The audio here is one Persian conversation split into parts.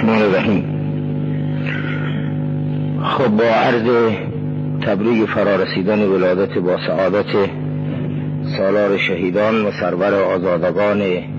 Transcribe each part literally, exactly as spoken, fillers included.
الرحمن الرحیم. خب با عرض تبریک فرارسیدن ولادت با سعادت سالار شهیدان و سرور آزادگان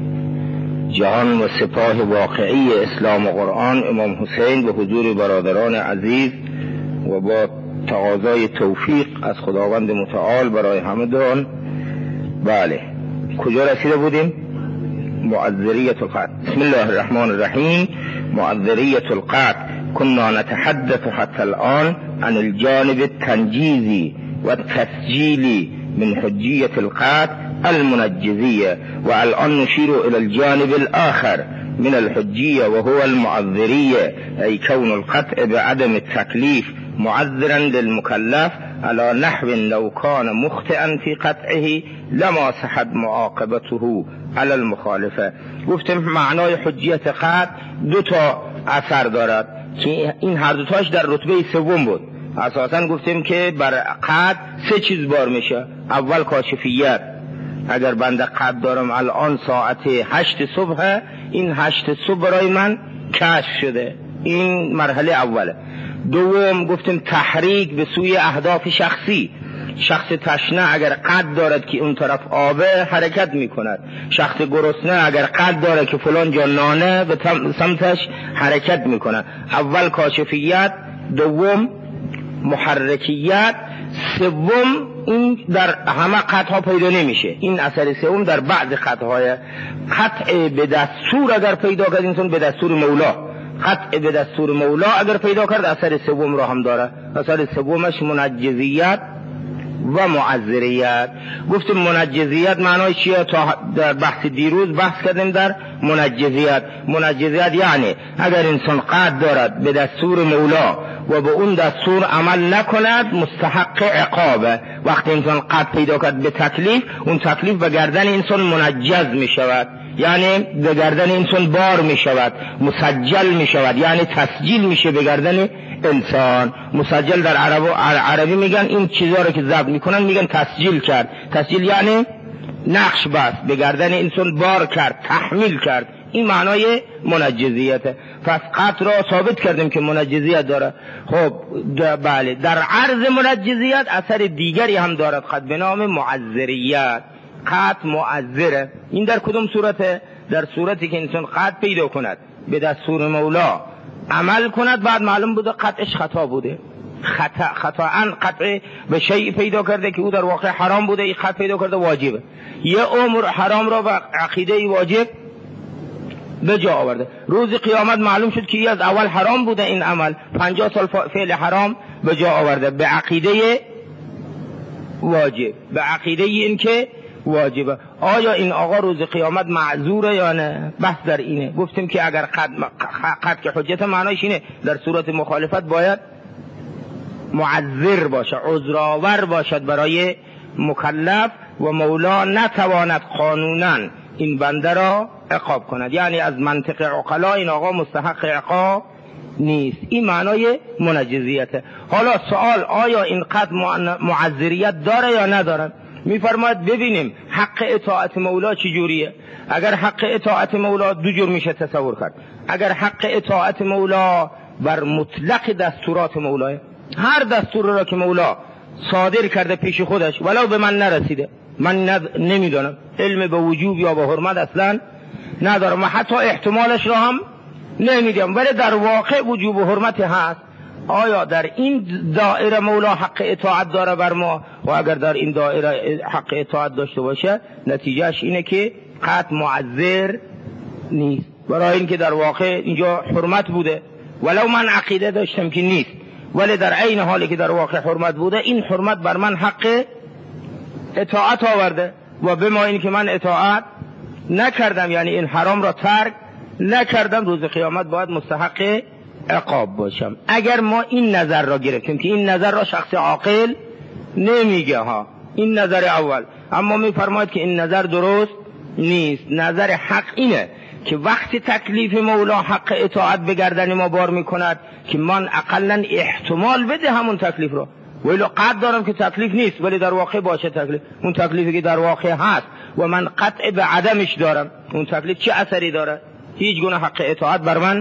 جهان و سپاه واقعی اسلام و قرآن امام حسین به حضور برادران عزیز و با تقاضای توفیق از خداوند متعال برای همدان. بله، کجا رسیده بودیم؟ معذریت القطع. بسم الله الرحمن الرحیم. معذریت القطع. كنا نتحدث حتى الآن عن الجانب التنجيزي والتسجيلي من حجية القطع المنجزية، والآن نشير إلى الجانب الآخر من الحجية وهو المعذرية، أي كون القطع بعدم التكليف معذرا للمكلف على نحو لو كان مخطئا في قطعه لما صحت معاقبته على المخالفة. گفتم معنای حجیت قطع دو تا اثر دارد که این هر دو تاش در رتبه سوم بود. اساسا گفتیم که بر قطع سه چیز بار میشه. اول کاشفیت، اگر بنده قطع دارم الان ساعت هشت صبح، این هشت صبح برای من کشف شده، این مرحله اوله. دوم گفتیم تحریک به سوی اهداف شخصی، شخص تشنه اگر قد دارد که اون طرف آبه حرکت میکند، شخص گرسنه اگر قد دارد که فلان جا نانه به سمتش حرکت میکند. اول کاشفیت، دوم محرکیت، سوم این در همه قطعها پیدا نمیشه. این اثر سوم در بعض قطعهای قطع به دستور اگر پیدا کرد انسان به دستور مولا، قطع به دستور مولا اگر پیدا کرد اثر سوم را هم داره. اثر سومش منجزیت و معذریت. گفتیم منجزیت معنای چیه؟ تا در بحث دیروز بحث کردیم در منجزیت. منجزیت یعنی اگر انسان قطع دارد به دستور مولا و به اون دستور عمل نکند مستحق عقابه. وقتی انسان قطع پیدا کرد به تکلیف، اون تکلیف به گردن انسان منجز می شود، یعنی به گردن انسان بار می شود، مسجل می شود، یعنی تسجیل میشه به گردن انسان. مسجل در عرب عربی میگن این چیزا رو که ضبط میکنن میگن تسجیل کرد. تسجیل یعنی نقش بست، به گردن انسان بار کرد، تحمیل کرد. این معنای منجزیته. پس قطع را ثابت کردیم که منجزیت داره. خب بله، در عرض منجزیت اثر دیگری هم دارد قد به نام معذریت. قطع معذره. این در کدوم صورته؟ در صورتی که انسان قطع پیدا کند به دستور مولا عمل کند، بعد معلوم بوده قطعش خطا بوده، خطا خطااً قطع به شیء پیدا کرده که او در واقع حرام بوده، این قطع پیدا کرده واجبه. یه امر حرام را به عقیده واجب به جا آورده. روز قیامت معلوم شد که از اول حرام بوده این عمل، پنجاه سال فعل حرام به جا آورده به عقیده واجب، به عقیده این که واجبه. آیا این آقا روز قیامت معذوره یا نه؟ بحث در اینه. گفتیم که اگر قد قد که حجت معنایش اینه در صورت مخالفت باید معذر باشه، عذرآور باشد برای مکلف و مولا نتواند قانونا این بنده را عقاب کند، یعنی از منطق عقلا این آقا مستحق عقاب نیست. این معنای منجزیته. حالا سوال، آیا این قد معذریت داره یا نداره؟ میفرماید ببینیم حق اطاعت مولا چی جوریه. اگر حق اطاعت مولا دو جور میشه تصور کرد. اگر حق اطاعت مولا بر مطلق دستورات مولاه، هر دستور را که مولا صادر کرده پیش خودش ولو به من نرسیده، من ند... نمیدانم، علم به وجوب یا به حرمت اصلا ندارم و حتی احتمالش را هم نمیدیم، ولی در واقع وجوب و حرمت هست. آیا در این دایره مولا حق اطاعت داره بر ما؟ و اگر در این دایره حق اطاعت داشته باشه نتیجهش اینه که قطع معذر نیست، برای اینکه در واقع اینجا حرمت بوده ولو من عقیده داشتم که نیست، ولی در عین حالی که در واقع حرمت بوده این حرمت بر من حق اطاعت آورده و به ما این که من اطاعت نکردم، یعنی این حرام را ترک نکردم، روز قیامت باید مستحق عقاب باشم. اگر ما این نظر را گرفتیم که این نظر را شخص عاقل نمیگه ها، این نظر اول، اما میفرماید که این نظر درست نیست. نظر حق اینه که وقتی تکلیف مولا حق اطاعت به گردن ما بار میکند که من اقلا احتمال بده همون تکلیف را، ولی قطع دارم که تکلیف نیست ولی در واقع باشه تکلیف، اون تکلیفی که در واقع هست و من قطع به عدمش دارم، اون تکلیف چه اثری داره؟ هیچ گونه حق اطاعت بر من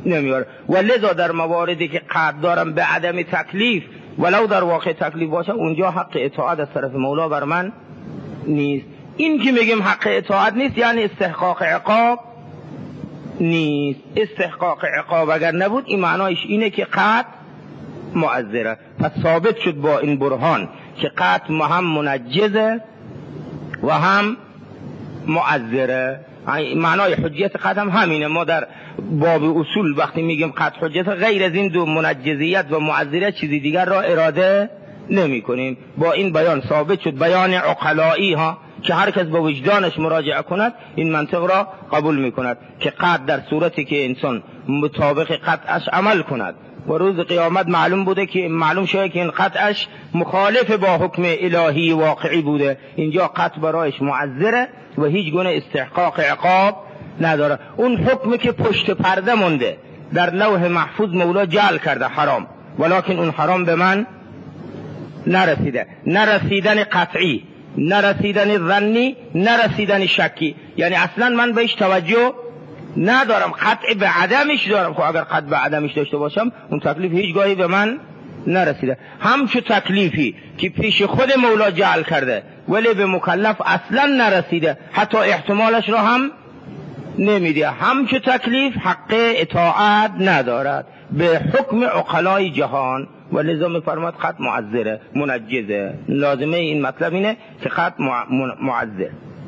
نمیاره. و لذا در مواردی که قطع دارم به عدم تکلیف ولو در واقع تکلیف باشه، اونجا حق اطاعت از طرف مولا بر من نیست. این که میگیم حق اطاعت نیست یعنی استحقاق عقاب نیست. استحقاق عقاب اگر نبود این معنایش اینه که قطع معذره. پس ثابت شد با این برهان که قطع هم منجزه و هم معذره. معنای حجیت قطع هم همینه. ما در باب اصول وقتی میگیم قطع حجیت غیر از این دو منجزیت و معذریت چیزی دیگر را اراده نمی کنیم. با این بیان ثابت شد، بیان عقلایی ها که هر کس به وجدانش مراجعه کند این منطق را قبول می کند که قطع در صورتی که انسان مطابق قطعش عمل کند و روز قیامت معلوم بوده که معلوم شده که این قطعش مخالف با حکم الهی واقعی بوده، اینجا قطع برایش معذره و هیچ گونه استحقاق عقاب نداره. اون حکمی که پشت پرده مونده در لوح محفوظ مولا جعل کرده حرام، ولکن اون حرام به من نرسیده. نرسیدن قطعی، نرسیدن ظنی، نرسیدن شکی، یعنی اصلا من بهش توجه ندارم، قطع به عدمش دارم. خب اگر قطع به عدمش داشته باشم اون تکلیف هیچگاهی به من نرسیده. همچو تکلیفی که پیش خود مولا جعل کرده ولی به مکلف اصلا نرسیده، حتی احتمالش را هم نمیده، همچو تکلیف حق اطاعت ندارد به حکم عقلای جهان و لذا میفرماد قطع معذره منجزه. لازمه این مطلب اینه که قطع معذر.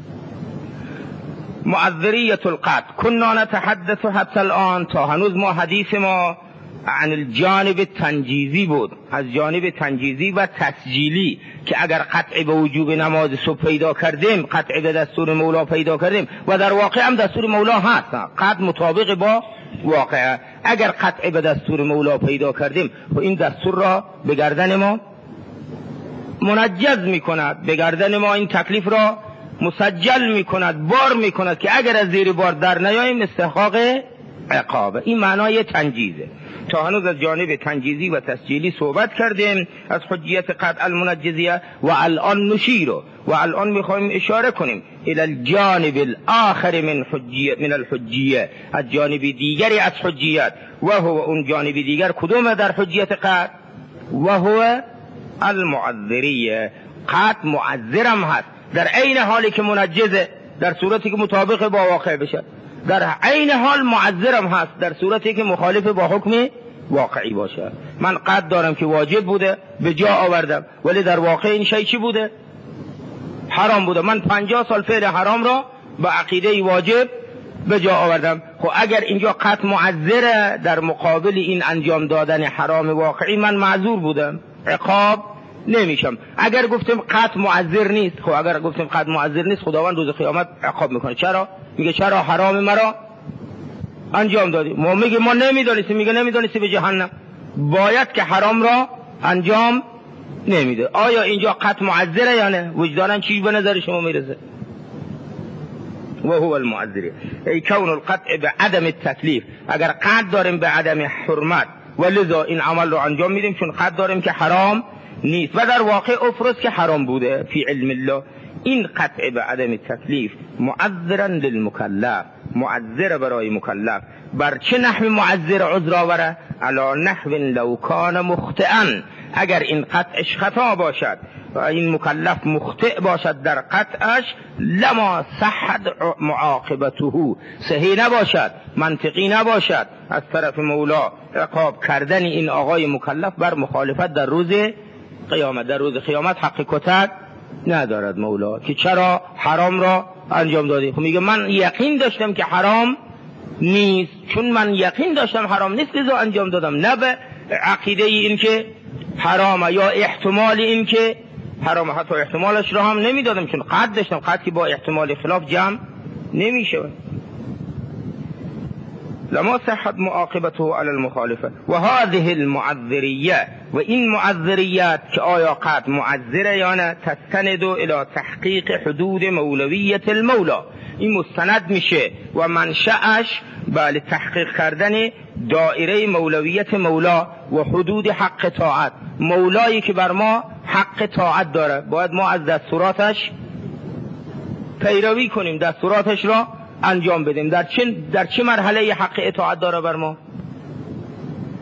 معذریت القطع كنا نتحدث حتی الان، تا هنوز ما حدیث ما عن الجانب تنجیزی بود، از جانب تنجیزی و تسجیلی که اگر قطع به وجوب نماز صبح پیدا کردیم، قطع به دستور مولا پیدا کردیم و در واقع هم دستور مولا هست، قطع مطابق با واقعه. اگر قطع به دستور مولا پیدا کردیم و این دستور را به گردن ما منجز می کند، به گردن ما این تکلیف را مسجل می کند، بار می کند که اگر از زیر بار در نیاییم استحقاق عقابه. این معنای تنجیزه. تا هنوز از جانب تنجیزی و تسجیلی صحبت کردیم از حجیت قطع المنجزیه و الان نشیر و الان میخوایم اشاره کنیم الى الجانب الاخر من حجیت من الحجیه، از جانب دیگری از حجیت. و هو اون جانب دیگر کدومه در حجیت قطع؟ و هو المعذریه. قطع معذرم هست در عین حالی که منجزه، در صورتی که مطابق با واقع بشه، در عین حال معذرم هست در صورتی که مخالف با حکم واقعی باشه. من قطع دارم که واجب بوده به جا آوردم ولی در واقع این شی چی بوده؟ حرام بوده. من پنجاه سال فعل حرام را با عقیده واجب به جا آوردم. خب اگر اینجا قطع معذره در مقابل این انجام دادن حرام واقعی، من معذور بودم، عقاب نمیشم. اگر گفتیم قطع معذر نیست، خب اگر گفتیم قطع معذر نیست خداوند روز قیامت عقاب میکنه. چرا؟ میگه چرا حرام مرا انجام دادی؟ ما میگه ما نمیدونستیم، میگه نمیدونستی به جهنم. باید که حرام را انجام نمیده. آیا اینجا قطع معذره یا نه؟ وجدانا چی به نظر شما میرسه؟ و هو المعذر ای کون القطع به عدم التکلیف. اگر قطع داریم به عدم حرمت و لذا این عمل رو انجام میدیم چون قطع داریم که حرام نیست و در واقع افرض که حرام بوده فی علم الله. این قطع به عدم تکلیف معذرا للمکلف، معذر برای مکلف. بر چه نحو معذر عذر آوره؟ علی نحو لو کان مخطئا. اگر این قطعش خطا باشد و این مکلف مخطئ باشد در قطعش، لما صحت معاقبته، صحیح نباشد، منطقی نباشد از طرف مولا عقاب کردن این آقای مکلف بر مخالفت در روز قیامت. در روز قیامت حق کتک ندارد مولا که چرا حرام را انجام دادی. خب میگه من یقین داشتم که حرام نیست، چون من یقین داشتم حرام نیست لذا انجام دادم، نه به عقیده این که حرامه یا احتمال این که حرامه. حتی احتمالش را هم نمیدادم چون قطع داشتم، قطع که با احتمال خلاف جمع نمیشه. لما صحت معاقبته علی المخالفه. و هذه المعذریه، و این معذریات که آیا قطع معذره یا نه، تستند الى تحقیق حدود مولویت المولا. این مستند میشه و منشأش بله تحقیق کردن دائره مولویت مولا و حدود حق طاعت. مولایی که بر ما حق طاعت داره باید ما از دستوراتش پیروی کنیم، دستوراتش را انجام بدیم. در چه در چه مرحله حق اطاعت داره بر ما؟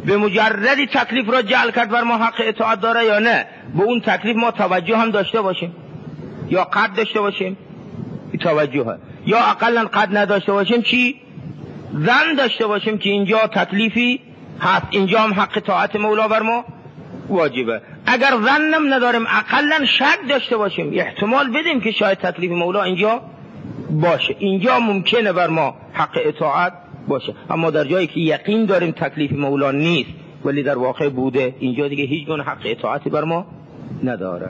به مجردی تکلیف را جعل کرد بر ما حق اطاعت داره یا نه؟ به اون تکلیف ما توجه هم داشته باشیم یا قد داشته باشیم؟ توجه ها. یا اقلا قد نداشته باشیم چی؟ ظن داشته باشیم که اینجا تکلیفی هست، اینجا هم حق اطاعت مولا بر ما واجبه. اگر ظنم نداریم اقلا شک داشته باشیم، احتمال بدیم که شاید تکلیف مولا اینجا باشه، اینجا ممکنه بر ما حق اطاعت باشه. اما در جایی که یقین داریم تکلیف مولا نیست ولی در واقع بوده، اینجا دیگه هیچ گونه حق اطاعتی بر ما نداره.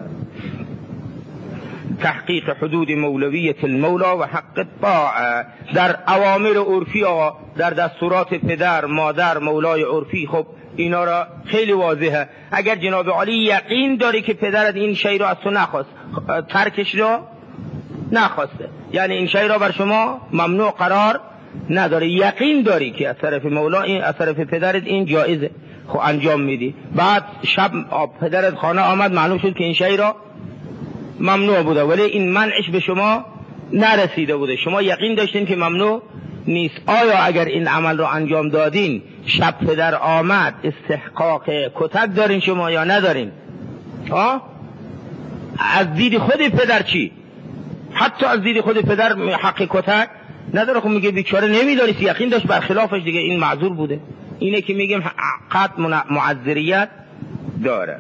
تحقیق حدود مولویت المولا و حق الطاعه در اوامر عرفی آقا، در دستورات پدر مادر مولای عرفی، خب اینا را خیلی واضحه. اگر جناب عالی یقین داری که پدرت این شی را از تو نخواست، ترکش را نخواسته، یعنی این شی را بر شما ممنوع قرار نداره، یقین داری که از طرف مولا این از طرف پدرت این جایزه، خب انجام میدی. بعد شب پدرت خانه آمد، معلوم شد که این شی را ممنوع بوده ولی این منعش به شما نرسیده بوده، شما یقین داشتین که ممنوع نیست. آیا اگر این عمل رو انجام دادین، شب پدر آمد، استحقاق کتک دارین شما یا ندارین؟ ها؟ از دید خود پدر چی؟ حتی از دید خود پدر حق کتک نداره. خب میگه بیچاره نمیدانست، یقین داشت برخلافش، دیگه این معذور بوده. اینه که میگیم قطع معذریت داره.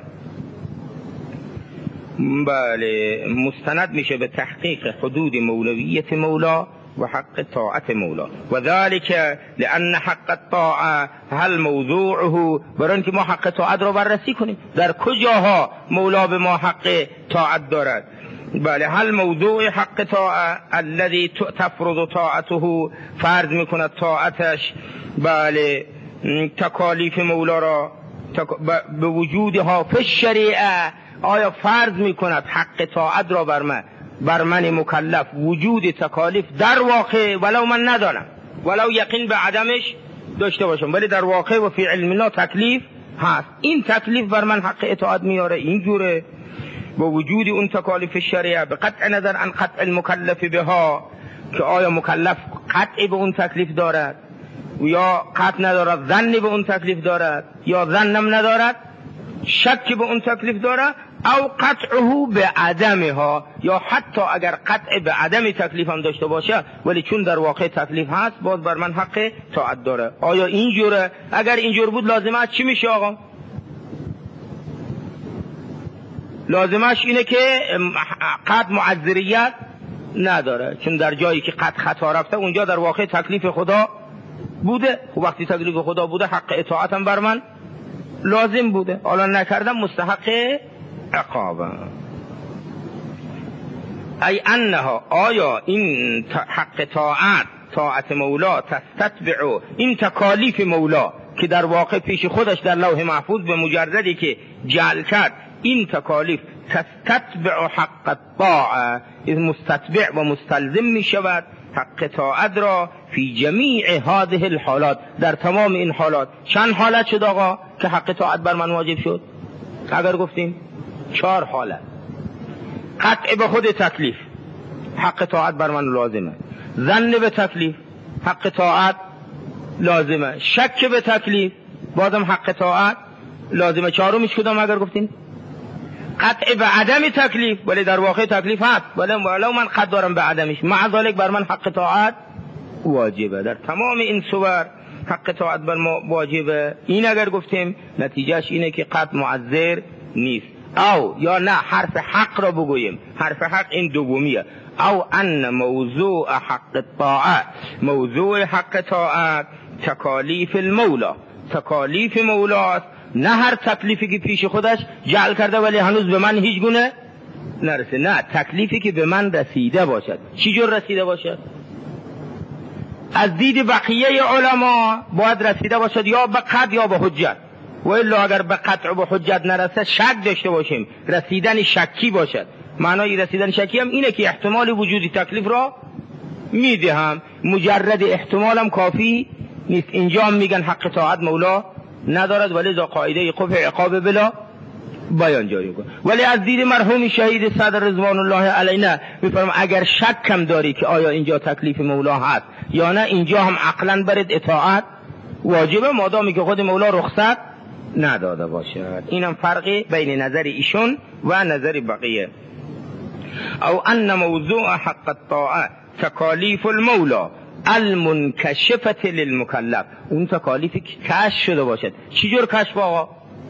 بله، مستند میشه به تحقیق حدود مولویت مولا و حق طاعت مولا. و ذلك لان حق الطاعه هل موضوعه، برای اینکه ما حق طاعت رو بررسی کنیم در کجاها مولا به ما حق طاعت دارد. بله، هل موضوع حق طاعه الذي تفرض طاعته، فرض میکند طاعتش، بله، تکالیف مولا را به وجودها فی الشریعه، آیا فرض میکند حق طاعت را بر من بر من مکلف وجود تکالیف در واقع، ولو من ندانم، ولو یقین به عدمش داشته باشم، ولی در واقع و فی علمنا تکلیف هست، این تکلیف بر من حق اطاعت میاره. اینجوره با وجود اون تکالیف شریعه، به قطع نظر عن قطع المکلف بها، که آیا مکلف قطعی به اون تکلیف دارد و یا قطع ندارد، ظنی به اون تکلیف دارد یا ظنم ندارد، شک به اون تکلیف دارد، او قطعه به عدمها، یا حتی اگر قطع به عدم تکلیف هم داشته باشه ولی چون در واقع تکلیف هست باز بر من حق طاعت داره. آیا اینجوره؟ اگر اینجور بود لازمه چی میشه آقا؟ لازمش اینه که قطع معذریت نداره، چون در جایی که قطع خطا رفته اونجا در واقع تکلیف خدا بوده. خب وقتی تکلیف خدا بوده حق اطاعت هم بر من لازم بوده، حالا نکردم مستحق عقابه. ای انها، آیا این حق طاعت، طاعت مولا، تستتبع این تکالیف مولا که در واقع پیش خودش در لوح محفوظ به مجردی که جعل کرد این تکالیف، تستتبع حق الطاعه، مستتبع و مستلزم می شود حق طاعت را فی جمیع هذه الحالات، در تمام این حالات. چند حالت شد آقا که حق طاعت بر من واجب شد؟ اگر گفتیم چهار حالت. قطع به خود تکلیف، حق طاعت بر من لازمه. ظن به تکلیف، حق طاعت لازمه. شک به تکلیف، بازم حق طاعت لازمه. چهارمیش کدام اگر گفتیم؟ قطع به عدم تکلیف، ولی در واقع تکلیف هست، ولی ولو من قطع دارم به عدمش، مع ذلك بر من حق طاعت واجبه. در تمام این صور حق طاعت بر ما واجبه. این اگر گفتیم نتیجهش اینه که قطع معذر نیست. او یا نه حرف حق را بگوییم، حرف حق این دومیه. او ان موضوع حق الطاعه، موضوع حق طاعت تکالیف المولا، تکالیف مولاست، نه هر تکلیفی که پیش خودش جعل کرده ولی هنوز به من هیچ گونه نرسه، نه تکلیفی که به من رسیده باشد. چی جور رسیده باشد؟ از دید بقیه علما باید رسیده باشد یا به قطع یا به حجت، و الا اگر به قطع و به حجت نرسه شک داشته باشیم، رسیدن شکی باشد. معنای رسیدن شکی هم اینه که احتمال وجودی تکلیف را میدهم، مجرد احتمالم کافی نیست. اینجا هم میگن حق طاعت مولا ندارد ولی دا قاعده قبح عقاب بلا بیان جاری کن. ولی از دید مرحوم شهید صدر رضوان الله علیه میفرم اگر شک کم داری که آیا اینجا تکلیف مولا هست یا نه، اینجا هم عقلا برد اطاعت واجبه مادامی که خود مولا رخصت نداده باشد. اینم فرقی بین نظر ایشون و نظر بقیه. او ان موضوع حق الطاعه تکالیف المولا المنکشفه للمکلف، اون تکالیفی که کشف شده باشد. چی جور کشف آقا؟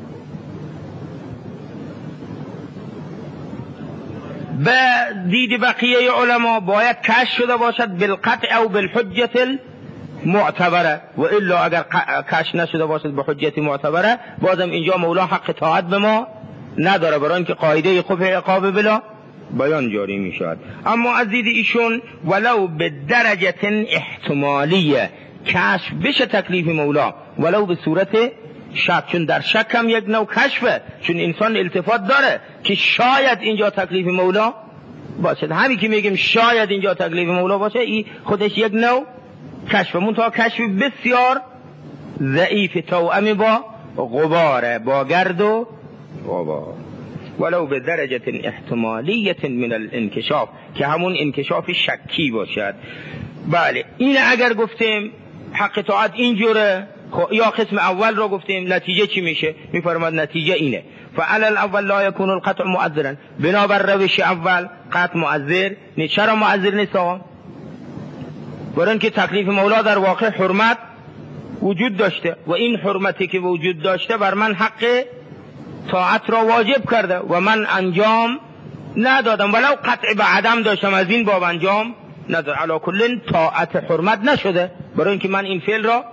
به دید بقیه علما باید کشف شده باشد بالقطع او بالحجه المعتبره، و الا اگر کشف نشده باشد به حجت معتبره بازم اینجا مولا حق طاعت به ما نداره، برای اینکه قاعده خف عقاب بلا بیان جاری می شود. اما از دید ایشون ولو به درجه احتمالیه کشف بشه تکلیف مولا، ولو به صورت شک، چون در شک هم یک نوع کشفه، چون انسان التفات داره که شاید اینجا تکلیف مولا باشه. همین که میگیم شاید اینجا تکلیف مولا باشه این خودش یک نوع کشف، منتها کشف بسیار ضعیف، توأم با غباره، با گرد و غبار. ولو به درجه احتمالیت من الانکشاف، که همون انکشاف شکی باشد. بله این اگر گفتیم حق طاعت اینجوره، یا قسم اول رو گفتیم نتیجه چی میشه؟ میفرماد نتیجه اینه فعل الاول لا يكون القطع مؤذرا، بنابر روش اول قطع مؤذر نیست. چرا مؤذر نیست آقا؟ برای اینکه تکلیف مولا در واقع حرمت وجود داشته و این حرمتی که وجود داشته بر من حق طاعت را واجب کرده و من انجام ندادم، ولو قطع به عدم داشتم از این باب انجام ندادم. علی کل طاعت حرمت نشده، برای اینکه من این فعل را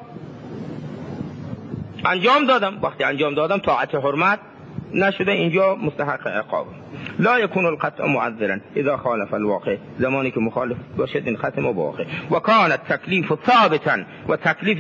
انجام دادم. وقتی انجام دادم طاعت حرمت نشده، اینجا مستحق عقاب. لا يكون القطع معذرا اذا خالف الواقع، زمانی که مخالف باشد این ختم و واقع. و کان التکلیف ثابتا، و تکلیف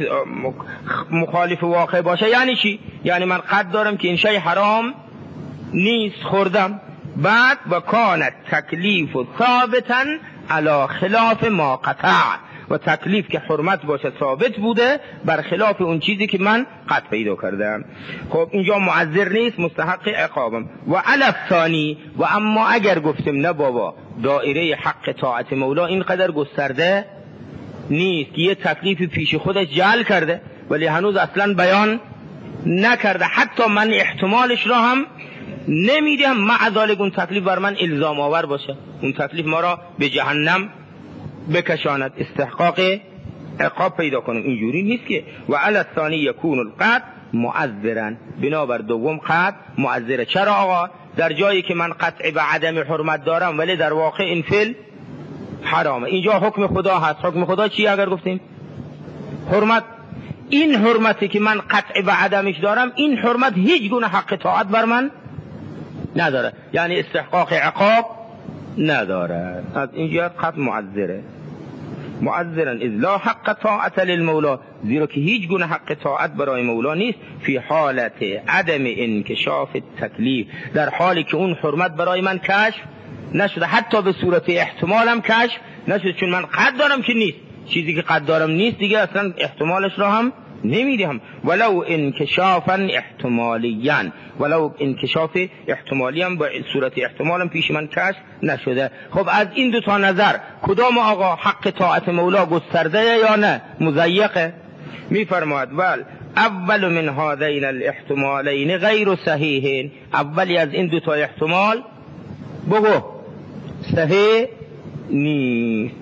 مخالف واقع باشه یعنی چی؟ یعنی من قد دارم که این شی حرام نیست خوردم، بعد و کان التکلیف ثابتا علی خلاف ما قطع، و تکلیف که حرمت باشه ثابت بوده بر خلاف اون چیزی که من قطع پیدا کردم. خب اینجا معذر نیست، مستحق عقابم. و علی الثانی، و اما اگر گفتم نه بابا دایره حق طاعت مولا اینقدر گسترده نیست که یه تکلیف پیش خودش جعل کرده ولی هنوز اصلا بیان نکرده، حتی من احتمالش را هم نمیدم، مع ذالک اون تکلیف بر من الزام آور باشه، اون تکلیف ما را به جهنم بکشاند، استحقاق عقاب پیدا کنم. اینجوری نیست که. و علی الثانی یکون القطع معذرا، بنابر دوم قطع معذره. چرا آقا؟ در جایی که من قطع به عدم حرمت دارم ولی در واقع این فعل حرامه. اینجا حکم خدا هست. حکم خدا چی اگر گفتیم؟ حرمت. این حرمتی که من قطع به عدمش دارم، این حرمت هیچ گونه حق طاعت بر من نداره، یعنی استحقاق عقاب نداره. از اینجا قطع معذره. معذرا اذ لا حق طاعت للمولا، زیرا که هیچ گونه حق طاعت برای مولا نیست. فی حالت عدم انکشاف تکلیف، در حالی که اون حرمت برای من کشف نشده، حتی به صورت احتمالم کشف نشده، چون من قد دارم که نیست. چیزی که قد دارم نیست دیگه اصلا احتمالش را هم نمیدهم. ولو انکشافا احتمالیا، ولو انکشاف احتمالی هم با صورت احتمالم پیش من کشف نشده. خب از این دو تا نظر کدام آقا حق طاعت مولا گسترده یا نه مضیقه؟ میفرماید ول اول من هذین الاحتمالین غیر صحیحین، اولی از این دو تا احتمال بگو صحیح نیست.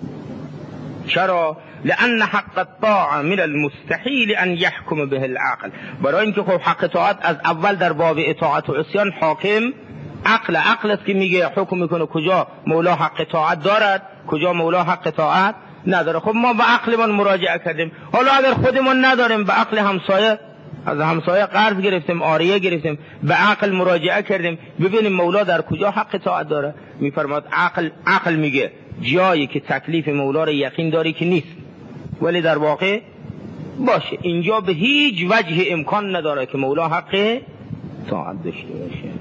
چرا؟ لأن حق الطاعة من المستحيل أن يحكم به العقل، برای اینکه خب حق طاعت از اول در باب اطاعت و عصیان حاکم عقل، عقل است که میگه حکم میکنه کجا مولا حق طاعت دارد کجا مولا حق طاعت نداره. خب ما به عقلمون مراجعه کردیم، حالا اگر خودمون نداریم به عقل همسایه، از همسایه قرض گرفتیم عاریه گرفتیم، به عقل مراجعه کردیم ببینیم مولا در کجا حق طاعت داره. میفرماد عقل عقل میگه جایی که تکلیف مولا رو یقین داری که نیست ولی در واقع باشه، اینجا به هیچ وجه امکان نداره که مولا حق طاعت داشته باشه.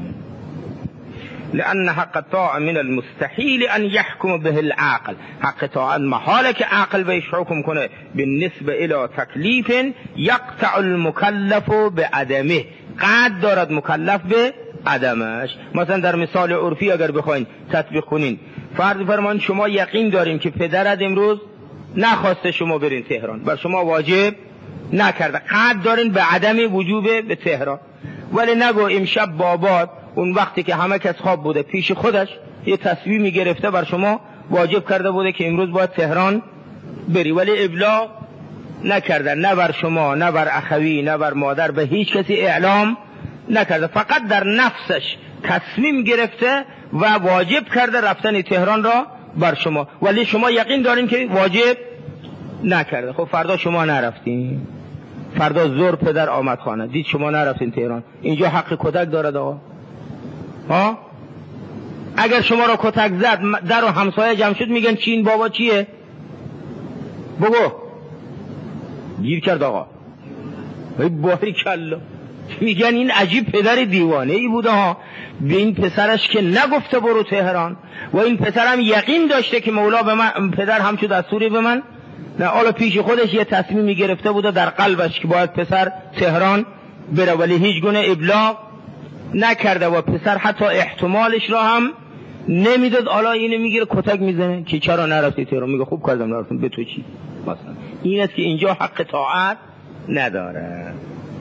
لأن حق الطاعة من المستحيل أن يحكم به العقل، حق طاعت محاله که عقل بهش حکم کنه بالنسبه الى تکلیف یقطع المکلف بعدمه، قد دارد مکلف به عدمش. مثلا در مثال عرفی اگر بخواین تطبیق کنین، فرض فرمان شما یقین داریم که پدرت امروز نخواسته شما برین تهران، بر شما واجب نکرده، قد دارین به عدم وجوب به تهران. ولی نگو امشب بابات اون وقتی که همه کس خواب بوده پیش خودش یه تصمیمی گرفته بر شما واجب کرده بوده که امروز باید تهران بری، ولی ابلاغ نکرده، نه بر شما نه بر اخوی نه بر مادر، به هیچ کسی اعلام نکرده، فقط در نفسش تصمیم گرفته و واجب کرده رفتن تهران را بر شما، ولی شما یقین دارین که واجب نکرده. خب فردا شما نرفتین، فردا زور پدر آمد خانه دید شما نرفتین تهران، اینجا حق کتک دارد آقا؟ ها؟ اگر شما را کتک زد در و همسایه جمع شد میگن چی این بابا چیه؟ بگو گیر کرد آقا، ای باری کلا، میگن این عجیب پدر دیوانه ای بوده ها، به این پسرش که نگفته برو تهران و این پسرم یقین داشته که مولا به من، پدر همچو دستوری به من نه، حالا پیش خودش یه تصمیمی گرفته بوده در قلبش که باید پسر تهران بره، ولی هیچ گونه ابلاغ نکرده و پسر حتی احتمالش را هم نمیداد. حالا اینو میگیره کتک میزنه که چرا نرفتی تهران، میگه خوب کردم نرفتم، به تو چی؟ مثلا این است که اینجا حق طاعت نداره.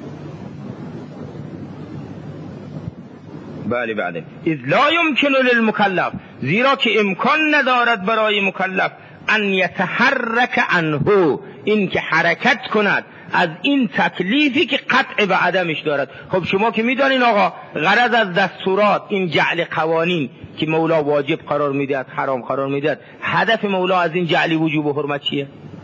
بله بعد اذ لا یمکن للمکلف، زیرا که امکان ندارد برای مکلف ان یتحرک عنه، این که حرکت کند از این تکلیفی که قطع به عدمش دارد. خب شما که میدانین آقا غرض از دستورات این جعل قوانین که مولا واجب قرار میدهد حرام قرار میدهد، هدف مولا از این جعل وجوب و حرمت چیه؟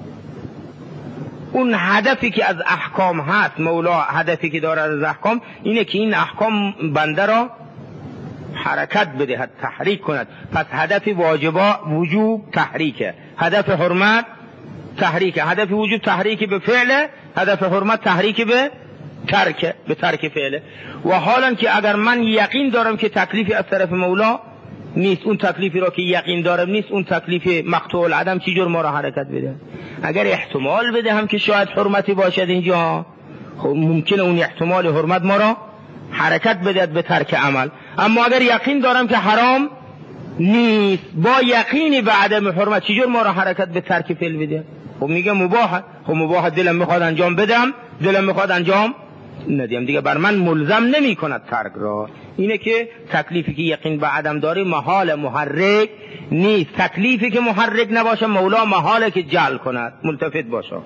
اون هدفی که از احکام هست، مولا هدفی که دارد از احکام اینه که این احکام بنده را حرکت بدهد، تحریک کند. پس هدف واجبا وجوب تحریکه، هدف حرمت تحریکه، هدف وجوب تحریک به فعله، هدف حرمت تحریک به ترک به ترک فعله. و حالا که اگر من یقین دارم که تکلیفی از طرف مولا نیست، اون تکلیفی را که یقین دارم نیست، اون تکلیف مقطوع العدم چی جور ما را حرکت بده؟ اگر احتمال بده هم که شاید حرمتی باشد اینجا، خب ممکنه اون احتمال حرمت ما را حرکت بده به ترک عمل. اما اگر یقین دارم که حرام نیست، با یقینی به عدم حرمت چی جور ما را حرکت به ترک فعل بده؟ خب میگه مباح، خب مباح دلم میخواد انجام بدم، دلم میخواد انجام ندیم، دیگه بر من ملزم نمی کند ترک را. اینه که تکلیفی که یقین به عدم داری محال محرک نیست، تکلیفی که محرک نباشه مولا محاله که جعل کند، ملتفت باشه.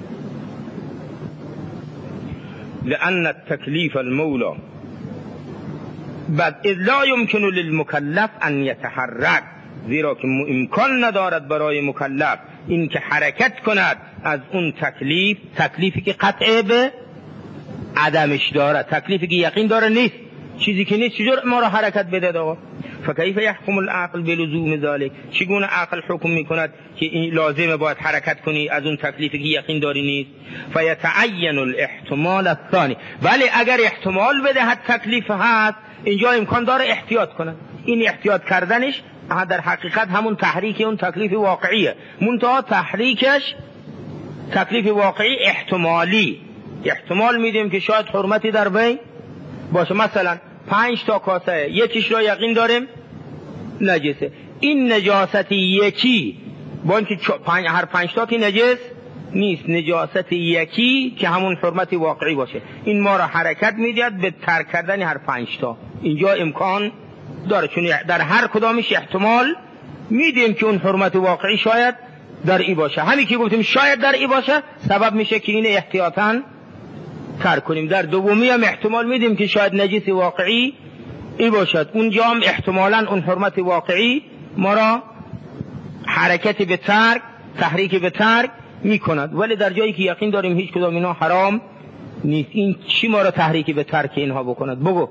لأن التکلیف المولا بعد اذ لا یمکن للمکلف ان یتحرک، زیرا که امکان ندارد برای مکلف این که حرکت کند از اون تکلیف، تکلیفی که قطعه به عدمش داره، تکلیفی که یقین داره نیست، چیزی که نیست چجور ما را حرکت بده داره؟ فکیف یحکم العقل بلزوم ذلک، چگونه عقل حکم میکند که این لازمه باید حرکت کنی از اون تکلیفی که یقین داری نیست؟ فیتعین الاحتمال الثانی، ولی اگر احتمال بده حد تکلیف هست، اینجا امکان داره احتیاط کنه. این احتیاط کردنش در حقیقت همون تحریک اون تکلیف واقعیه، منتها تحریکش تکلیف واقعی احتمالی، احتمال میدیم که شاید حرمتی در بین باشه. مثلا پنج تا کاسه، یکیش را یقین داریم نجسه، این نجاست یکی با اینکه پنج هر پنج تا که نجس نیست، نجاست یکی که همون حرمتی واقعی باشه، این ما را حرکت میدهد به ترک کردن هر پنج تا. اینجا امکان داره، چون در هر کدامش احتمال میدیم که اون حرمت واقعی شاید در ای باشه. همین که گفتیم شاید در ای باشه سبب میشه که این احتیاطاً ترک کنیم. در دومی هم احتمال میدیم که شاید نجس واقعی ای باشد، اونجا هم احتمالاً اون حرمت واقعی ما را حرکت به ترک، تحریک به ترک میکند. ولی در جایی که یقین داریم هیچ کدام اینا حرام نیست، این چی ما را تحریک به ترک اینها بکند؟ بگو.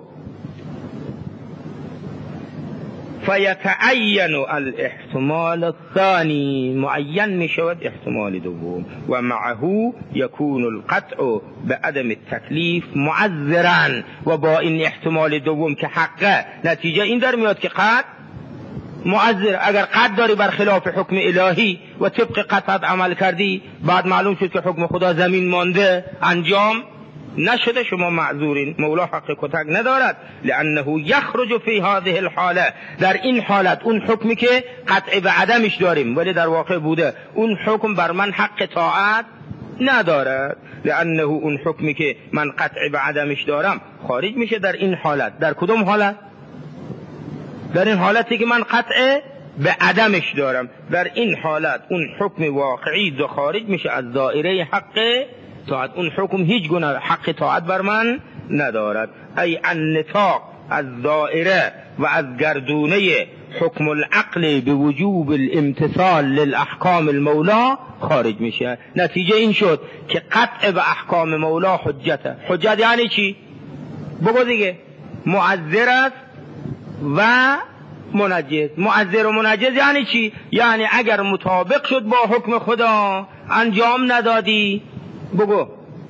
فیتعین الاحتمال الثانی، معین می شود احتمال دوم، و معه یکون القطع بعدم التکلیف معذرا، و با این احتمال دوم که حقه، نتیجه این در میاد که قطع معذر. اگر قطع داری بر خلاف حکم الهی و طبق قطعت عمل کردی، بعد معلوم شد که حکم خدا زمین مانده انجام نشده، شما معذورین، مولا حق کتک ندارد. لانه یخرج فی هذه الحاله، در این حالت اون حکمی که قطع به عدمش داریم ولی در واقع بوده، اون حکم بر من حق طاعت ندارد، لانه اون حکمی که من قطع به عدمش دارم خارج میشه در این حالت. در کدوم حالت؟ در این حالتی که من قطع به عدمش دارم، در این حالت اون حکم واقعی دو خارج میشه از دائره حق طاعت. اون حکم هیچ گونه حق طاعت بر من ندارد. ای النطاق، از دائره و از گردونه حکم العقل به وجوب الامتثال للاحکام المولا خارج میشه. نتیجه این شد که قطع به احکام مولا حجته. حجت یعنی چی؟ بگو دیگه. معذر است و منجز. معذر و منجز یعنی چی؟ یعنی اگر مطابق شد با حکم خدا انجام ندادی، بگو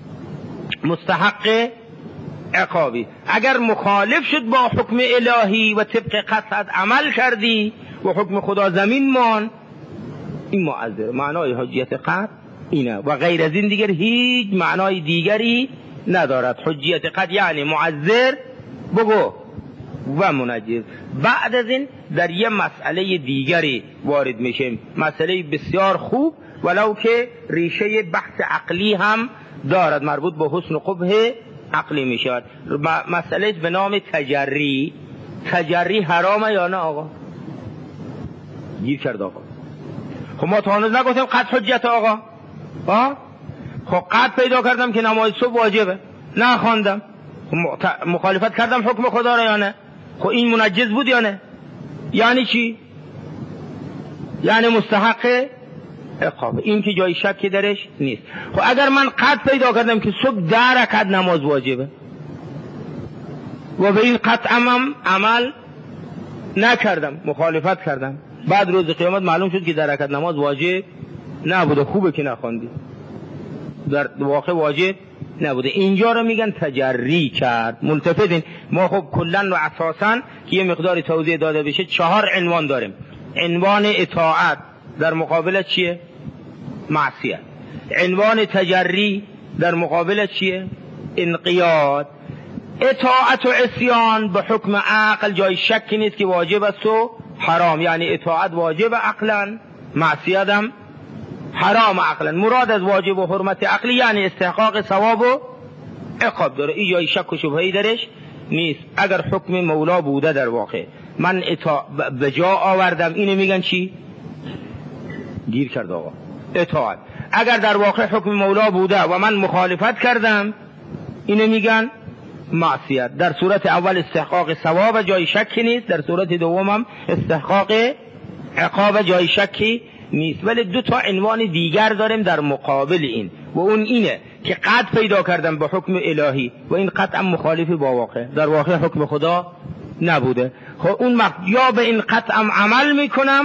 مستحق عقابی. اگر مخالف شد با حکم الهی و طبق قصد عمل کردی و حکم خدا زمین مان، این معذر. معنای حجیت قطع اینه و غیر از این دیگر هیچ معنای دیگری ندارد. حجیت قطع یعنی معذر، بگو، و منجز. بعد از این در یه مسئله دیگری وارد میشیم، مسئله بسیار خوب ولو که ریشه بحث عقلی هم دارد، مربوط به حسن و قبح عقلی میشود. مسئله به نام تجری. تجری حرامه یا نه آقا؟ گیر کرد آقا. خب ما تا هنوز نگفتیم قطع حجت آقا. ها؟ خب قطع پیدا کردم که نماز صبح واجبه، نه خواندم، مخالفت کردم حکم خدا را یا نه؟ خب این منجز بود یا نه؟ یعنی چی؟ یعنی مستحق عقاب. این که جای شکی درش نیست. خب اگر من قطع پیدا کردم که صبح ده رکعت نماز واجبه و به این قطعم هم عمل نکردم، مخالفت کردم، بعد روز قیامت معلوم شد که ده رکعت نماز واجب نبوده، خوبه که نخوندی، در واقع واجب نبوده. اینجا رو میگن تجری کرد. ملتفتین ما خب کلن و اساسا که یه مقداری توضیح داده بشه چهار عنوان داریم. عنوان اطاعت در مقابل چیه؟ معصیت. عنوان تجری در مقابل چیه؟ انقیاد. اطاعت و عصیان به حکم عقل جای شکی نیست که واجب است و حرام، یعنی اطاعت واجب عقلا، معصیت هم حرام عقلا. مراد از واجب و حرمت عقلی یعنی استحقاق ثواب و عقاب داره، این جای شک و شبهه‌ای درش نیست. اگر حکم مولا بوده در واقع من اطاع به جا آوردم، اینو میگن چی؟ گیر کرد آقا. اطاعت. اگر در واقع حکم مولا بوده و من مخالفت کردم، اینو میگن معصیت. در صورت اول استحقاق ثواب جای شکی نیست، در صورت دوم هم استحقاق عقاب جای شکی نیست. ولی دو تا عنوان دیگر داریم در مقابل این و اون اینه که قطع پیدا کردم به حکم الهی و این قطع مخالف با واقع، در واقع حکم خدا نبوده. خب اون وقت یا به این قطع عمل میکنم،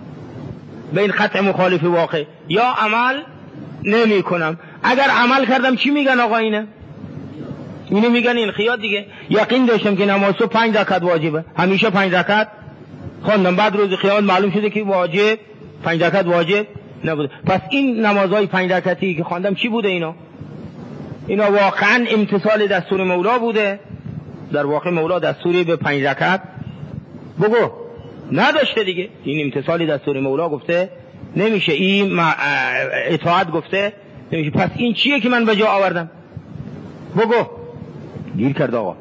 به این قطع مخالف واقع، یا عمل نمی کنم. اگر عمل کردم چی میگن آقا اینه؟ اینو میگن انقیاد دیگه. یقین داشتم که نماز صبح پنج رکعت واجبه، همیشه پنج رکعت خواندم، بعد روز قیامت معلوم شده که واجب پنج رکعت واجب نبوده. پس این نمازهای پنج رکعتی که خواندم چی بوده اینا؟ اینا واقعا امتثال دستور مولا بوده؟ در واقع مولا دستوری به پنج رکعت بگو نداشته دیگه. این امتثال دستور مولا گفته نمیشه، این اطاعت گفته نمیشه. پس این چیه که من به جا آوردم؟ بگو. گیر کرد آقا.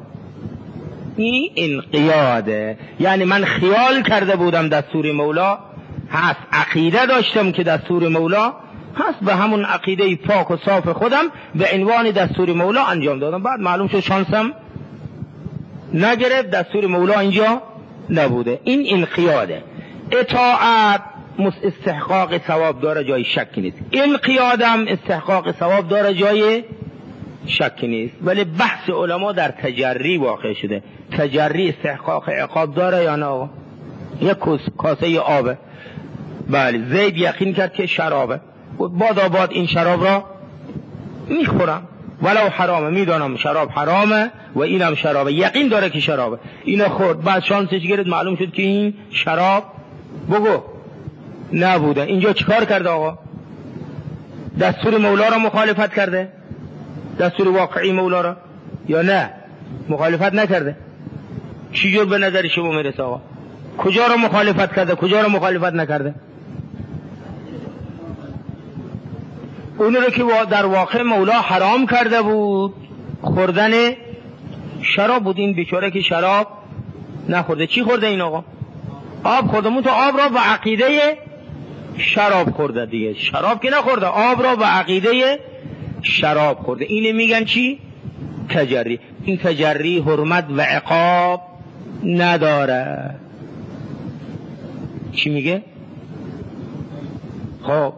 این انقیاده، یعنی من خیال کرده بودم دستور مولا هست، عقیده داشتم که دستور مولا هست، به همون عقیده پاک و صاف خودم به عنوان دستور مولا انجام دادم، بعد معلوم شد شانسم نگرفت، دستور مولا اینجا نبوده. این انقیاده. اطاعت استحقاق ثواب داره، جای شکی نیست. انقیادم استحقاق ثواب داره، جای شکی نیست. ولی بحث علما در تجری واقع شده. تجری استحقاق عقاب داره یا نه؟ یک کاسه آبه، بله، زید یقین کرد که شرابه، باد آباد این شراب را میخورم ولو حرامه، میدانم شراب حرامه و اینم شرابه، یقین داره که شرابه، اینو خورد، بعد شانسش گرفت معلوم شد که این شراب بگو نبوده. اینجا چیکار کرده آقا؟ دستور مولا را مخالفت کرده؟ دستور واقعی مولا را یا نه؟ مخالفت نکرده. چی جور به نظر شما میرسه آقا؟ کجا را مخالفت کرده، کجا را مخالفت نکرده؟ اون رو که در واقع مولا حرام کرده بود خوردن شراب بود. این بیچاره که شراب نخورده. چی خورده این آقا؟ آب خورده. مون تو آب را به عقیده شراب خورده دیگه. شراب که نخورده، آب را به عقیده شراب خورده. اینه میگن چی؟ تجری. این تجری حرمت و عقاب نداره. چی میگه؟ خب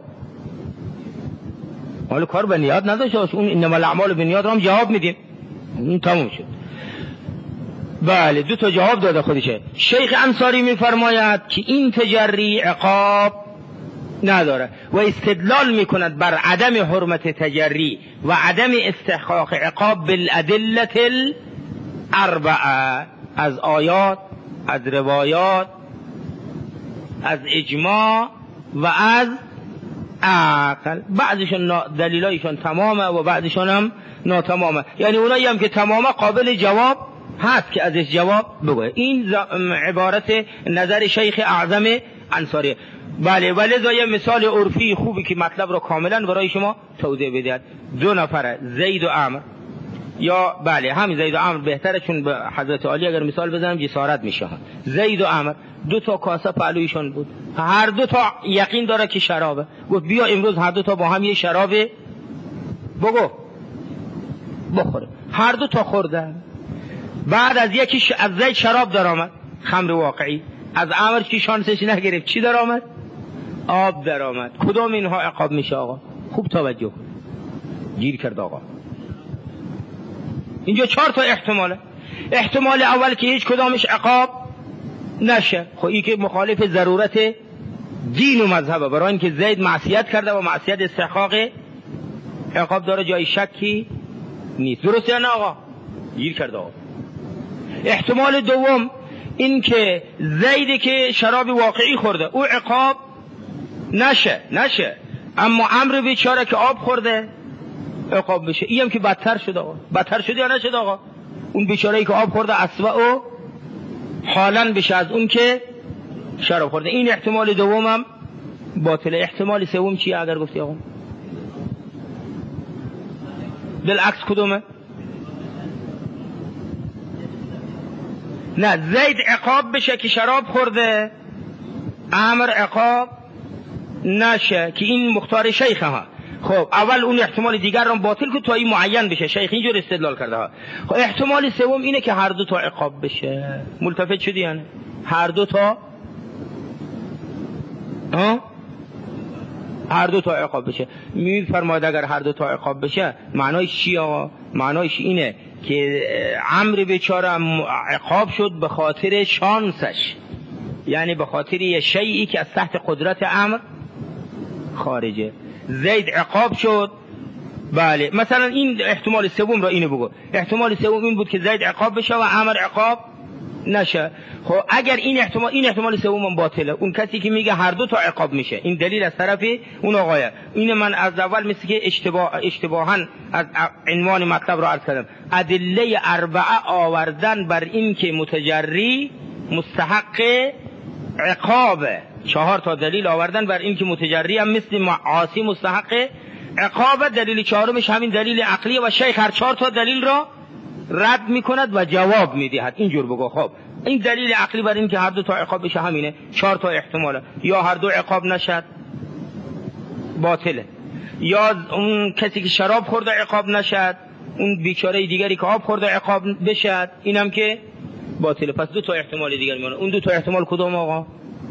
حالا کار به نیت نداشته باشه. اون انما الاعمال بالنیات رو هم جواب میدیم. اون تموم شد. بله دو تا جواب داده خودشه. شیخ انصاری میفرماید که این تجری عقاب نداره و استدلال میکند بر عدم حرمت تجری و عدم استحقاق عقاب بالادله الاربعه، از آیات، از روایات، از اجماع و از عقل. بعضشون دلیلایشون تمامه و بعضشون هم ناتمامه. یعنی اونایی هم که تمامه قابل جواب هست که ازش جواب بگوه. این عبارت نظر شیخ اعظم انصاری. بله ولذا یه مثال عرفی خوبی که مطلب رو کاملا برای شما توضیح بدهد. دو نفره زید و عمرو، یا بله همین زید و عمرو بهتره چون به حضرت علی اگر مثال بزنم جسارت میشه. زید و عمرو دو تا کاسه پهلویشون بود، هر دو تا یقین داره که شرابه. گفت بیا امروز هر دو تا با هم یه شراب بگو بخوره. هر دو تا خوردن. بعد از یکی ش... از زید شراب در آمد، خمر واقعی. از عمرو که شانسش نگرفت چی در آمد؟ آب در آمد. کدام اینها عقاب میشه آقا؟ خوب توجه کن. گیر کرد آقا. اینجا چهار تا احتماله. احتمال اول که هیچ کدامش عقاب نشه. خب این که مخالف ضرورت دین و مذهبه، برای اینکه زید معصیت کرده و معصیت استحقاق عقاب داره، جای شکی نیست. درسته نه آقا؟ گیر کرد آقا. احتمال دوم این که زیدی که شراب واقعی خورده او عقاب نشه نشه اما عمرو بیچاره که آب خورده عقاب بشه. این هم که بدتر شد آقا. بدتر شد یا نشد آقا؟ اون بیچاره‌ای که آب خورده اسوأ و حالا بشه از اون که شراب خورده. این احتمال دومم باطله. احتمال سوم چیه اگر گفتی آقا؟ بالعکس کدومه؟ نه زید عقاب بشه که شراب خورده، عمرو عقاب نشه که این مختار شیخ ها. خب اول اون احتمال دیگر رو باطل که تا این معین بشه. شیخ اینجور استدلال کرده ها. خب احتمال سوم اینه که هر دو تا عقاب بشه. ملتفت شدی یعنی هر دو تا ها هر دو تا عقاب بشه. میفرماید اگر هر دو تا عقاب بشه معنایش چیه؟ معنایش اینه که عمرو بیچاره عقاب شد به خاطر شانسش، یعنی به خاطر یه شیئی که از تحت قدرت عمرو خارجه. زید عقاب شد. بله مثلا این احتمال سوم را اینو بگو. احتمال سوم این بود که زید عقاب بشه و عمرو عقاب نشه. خب اگر این احتمال این احتمال سوم باطله، اون کسی که میگه هر دو تا عقاب میشه، این دلیل از طرف اون آقایه. این من از اول مثل که اشتباه اشتباهاً از عنوان مطلب رو عرض کردم. ادله اربعه آوردن بر این که متجری مستحق عقابه. چهار تا دلیل آوردن بر این که متجری هم مثل معاصی مستحق عقابه. دلیل چهارمش همین دلیل عقلیه و شیخ هر چهار تا دلیل را رد میکند و جواب میدهد. اینجور بگو. خب این دلیل عقلی بر این که هر دو تا عقاب بشه همینه. چهار تا احتماله. یا هر دو عقاب نشد باطله، یا اون کسی که شراب خورده عقاب نشد، اون بیچاره دیگری که آب خورده عقاب بشد، اینم که باطله. پس دو تا احتمال دیگر میمونه. اون دو تا احتمال کدوم آقا؟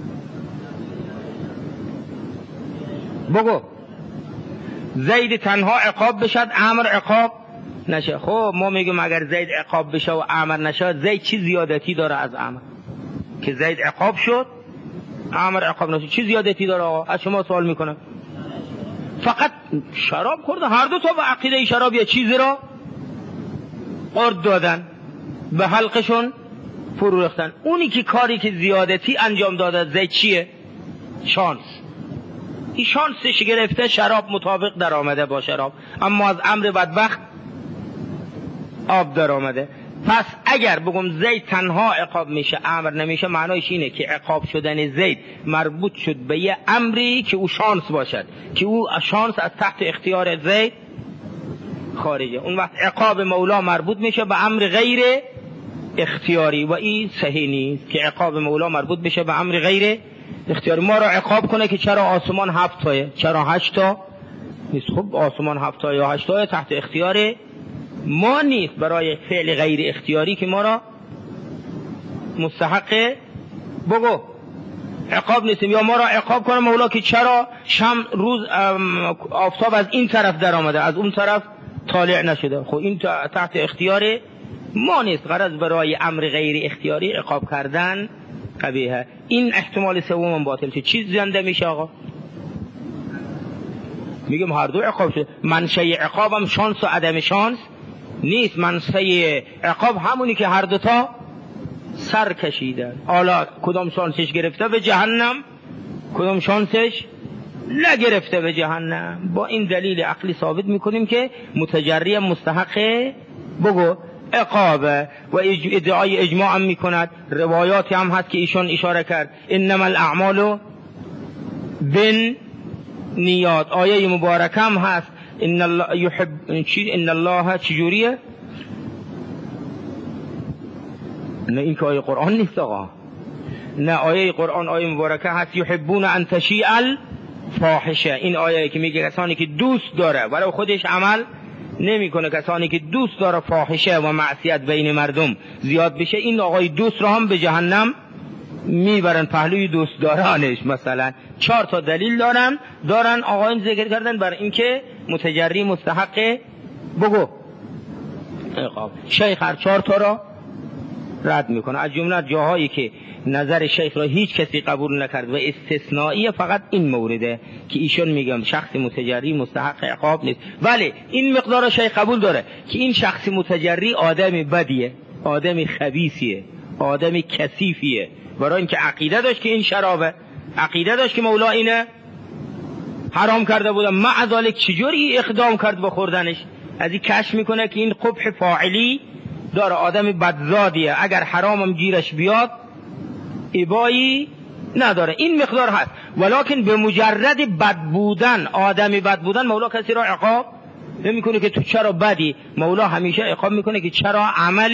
بگو. زید تنها عقاب بشد، عمرو عقاب نشه. خب ما میگیم اگر زید عقاب بشه و عمرو نشه، زید چی زیادتی داره از عمرو که زید عقاب شد عمرو عقاب نشه؟ چی زیادتی داره آقا؟ از شما سوال میکنم. فقط شراب خورده، هر دو تا به عقیده شراب یه چیزی را قرد دادن، به حلقشون فرو ریختن. اونی که کاری که زیادتی انجام داده زید چیه؟ شانس. این شانسش گرفته شراب مطابق در آمده با شراب، اما از امر بدبخت آب در آمده. پس اگر بگم زید تنها عقاب میشه امر نمیشه، معنایش اینه که عقاب شدن زید مربوط شد به یه امری که او شانس باشد، که او شانس از تحت اختیار زید خارجه. اون وقت عقاب مولا مربوط میشه به امر غیر اختیاری و این صحیح نیست که عقاب مولا مربوط بشه به امر غیر اختیاری. ما را عقاب کنه که چرا آسمان هفت تایه، چرا هشت تا نیست. خب آسمان هفت تا یا هشت تا تحت اختیار ما نیست، برای فعل غیر اختیاری که ما را مستحق بگو عقاب نیستیم. یا ما را عقاب کنه مولا که چرا شم روز آفتاب از این طرف در آمده از اون طرف طالع نشده. خب این تحت اختیار ما نیست. غرض برای امر غیر اختیاری عقاب کردن قبیحه. این احتمال سوم باطل. چه چیز زنده میشه آقا؟ میگم هر دو عقاب شده. منشأ عقابم شانس و عدم شانس نیست. منشأ عقاب همونی که هر دوتا سر کشیدن. حالا کدام شانسش گرفته به جهنم، کدام شانسش نگرفته به جهنم. با این دلیل عقلی ثابت میکنیم که متجری مستحق بگو عقابه. و ادعای اجماع هم میکند. روایاتی هم هست که ایشون اشاره کرد انما الاعمال بن نیات. آیه مبارکه هم هست ان الله یحب ان الله چجوریه؟ نه این که آیه قرآن نیست آقا، نه آیه قرآن آیه مبارکه هست یحبون ان تشیع الفاحشه. این آیه که میگه کسانی که دوست داره ولی خودش عمل نمیکنه، کسانی که دوست داره فاحشه و معصیت بین مردم زیاد بشه، این آقای دوست را هم به جهنم میبرن پهلوی دوست دارانش. مثلا چهار تا دلیل دارن دارن آقایان ذکر کردن برای اینکه متجری مستحق بگو عقاب. شیخ هر چهار تا را رد میکنه. از جمله جاهایی که نظر شیخ را هیچ کسی قبول نکرد و استثنائیه فقط این مورده که ایشون میگم شخص متجری مستحق عقاب نیست. ولی این مقدار شیخ قبول داره که این شخص متجری آدم بدیه، آدم خبیثیه، آدم کثیفیه، برای اینکه عقیده داشت که این شرابه، عقیده داشت که مولا اینه حرام کرده بوده، مع ذلک چجوری اقدام کرد به خوردنش؟ از این کشف میکنه که این قبح فاعلی داره، آدم بدزادیه، اگر حرامم گیرش بیاد ابایی نداره. این مقدار هست. ولکن به مجرد بد بودن، آدمی بد بودن، مولا کسی را عقاب نمیکنه که تو چرا بدی. مولا همیشه عقاب میکنه که چرا عمل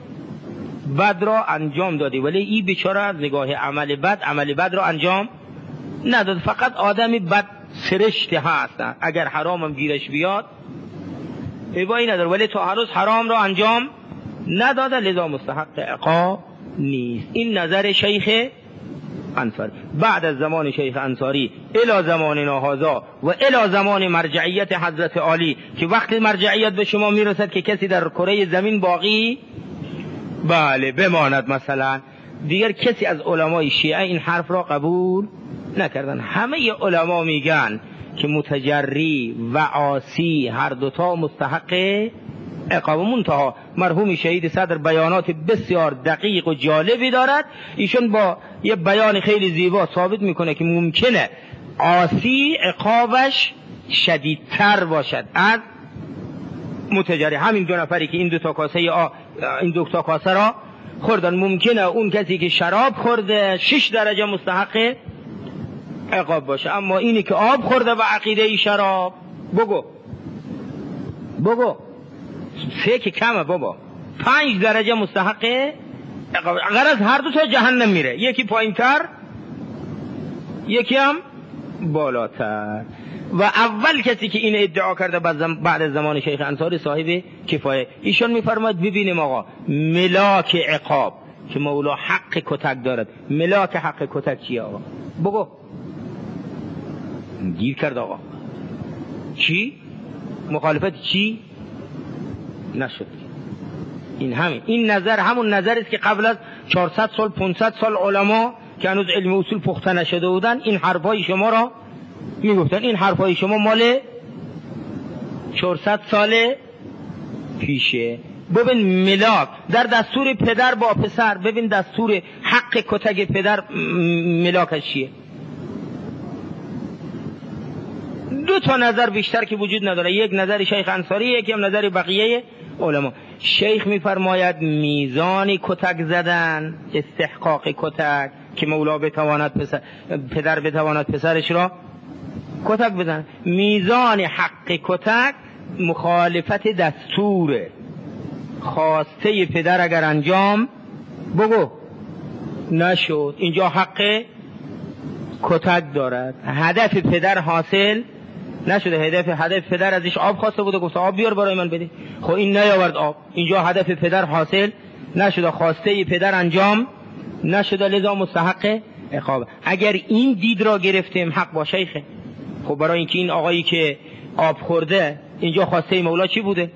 بد را انجام دادی. ولی این بیچاره از نگاه عمل بد عمل بد را انجام نداد، فقط آدمی بد سرشته هست، اگر حرامم گیرش بیاد ابایی نداره، ولی تو هر روز حرام را انجام نداده، لذا مستحق عقاب نیست. این نظر شیخ انصاری. بعد از زمان شیخ انصاری الی زماننا هذا و الی زمان مرجعیت حضرت عالی، که وقتی مرجعیت به شما میرسد که کسی در کره زمین باقی بله بماند، مثلا دیگر کسی از علمای شیعه این حرف را قبول نکردن. همه علما میگن که متجری و عاصی هر دوتا مستحق عقاب. منتها مرحوم شهید صدر بیانات بسیار دقیق و جالبی دارد. ایشون با یه بیان خیلی زیبا ثابت میکنه که ممکنه عاصی عقابش شدیدتر باشد از متجری. همین دو نفری که این دو تا کاسه آ... این دو تا کاسه را خوردن، ممکنه اون کسی که شراب خورده شش درجه مستحق عقاب باشه، اما اینی که آب خورده و عقیده ای شراب بگو بگو سه که کمه بابا، پنج درجه مستحق عقاب. غرض هر دو تا جهنم میره، یکی پایین تر یکی هم بالاتر. و اول کسی که این ادعا کرده بعد از زمان شیخ انصاری صاحب کفایه، ایشون میفرماید ببینیم آقا ملاک عقاب که مولا حق کتک دارد، ملاک حق کتک چیه آقا؟ بگو. گیر کرد آقا. چی؟ مخالفت چی؟ نشد. این همین این نظر همون نظر است که قبل از چهارصد سال پانصد سال علما که هنوز علم اصول پخته نشده بودن این حرفای شما را میگفتن. این حرفای شما مال چهارصد سال پیشه. ببین ملاک در دستور پدر با پسر، ببین دستور حق کتک پدر ملاکش چیه؟ دو تا نظر بیشتر که وجود نداره، یک نظر شیخ انصاری، یکی هم نظر بقیه علما. شیخ میفرماید میزان کتک زدن، استحقاق کتک که مولا بتواند پسر، پدر بتواند پسرش را کتک بزن، میزان حق کتک مخالفت دستوره. خواسته پدر اگر انجام بگو نشد، اینجا حق کتک دارد. هدف پدر حاصل نشده، هدف هدف پدر ازش آب خواسته بوده، گفت آب بیار برای من بده، خب این نیاورد آب، اینجا هدف پدر حاصل نشده، خواسته پدر انجام نشده، لذا مستحق عقاب. اگر این دید را گرفتیم حق با شیخه. خب برای اینکه این آقایی که آب خورده اینجا خواسته مولا چی بوده؟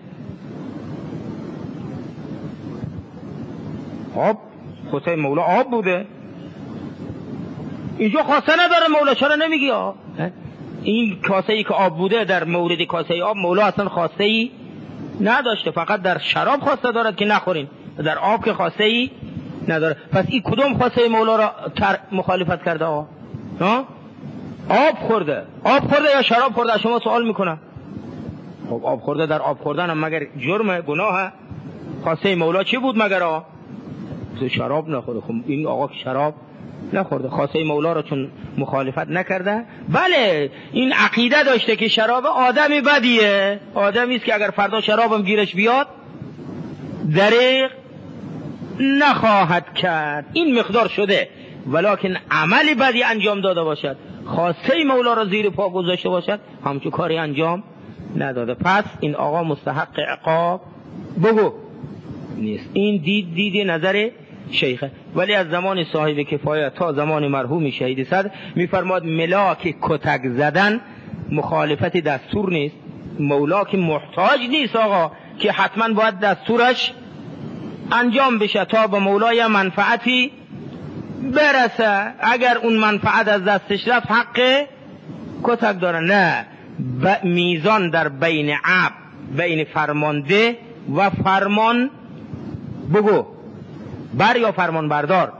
آب. خواسته مولا آب بوده، اینجا خواسته نداره مولا، چرا نمیگی آب؟ این کاسه ای که آب بوده در مورد کاسه آب مولا اصلا خواسته ای نداشته، فقط در شراب خواسته دارد که نخورین، در آب که خواسته ای نداره. پس این کدوم خواسته مولا را مخالفت کرده؟ آقا ها؟ آب خورده، آب خورده یا شراب خورده؟ شما سوال میکنم. خب آب خورده، در آب خوردن هم مگر جرم گناه؟ خواسته مولا چی بود مگر؟ آقا شراب نخورده. خب این آقا شراب نخورده، خواسته مولا را چون مخالفت نکرده، بله این عقیده داشته که شراب آدمی بدیه، آدمی است که اگر فردا شرابم گیرش بیاد دریغ نخواهد کرد، این مقدار شده، ولکن عملی بدی انجام داده باشد، خواسته مولا را زیر پا گذاشته باشد، همچون کاری انجام نداده، پس این آقا مستحق عقاب بگو نیست. این دید دید نظر شیخه. ولی از زمان صاحب کفایت تا زمان مرحوم شهید صدر میفرماد ملاک کتک زدن مخالفت دستور نیست. مولا که محتاج نیست آقا که حتما باید دستورش انجام بشه تا به مولای منفعتی برسه، اگر اون منفعت از دستش رفت حق کتک داره. نه، میزان در بین عبد، بین فرمانده و فرمان بگو بر یا فرمان بردار،